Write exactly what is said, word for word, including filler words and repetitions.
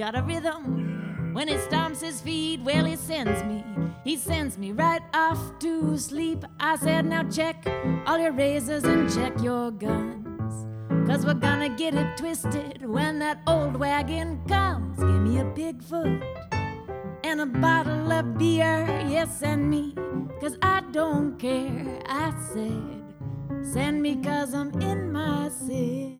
got a rhythm. When he stomps his feet, well, he sends me, he sends me right off to sleep. I said, now check all your razors and check your guns, 'cause we're gonna get it twisted when that old wagon comes. Give me a Bigfoot and a bottle of beer, yes, send me, 'cause I don't care. I said, send me 'cause I'm in my sin.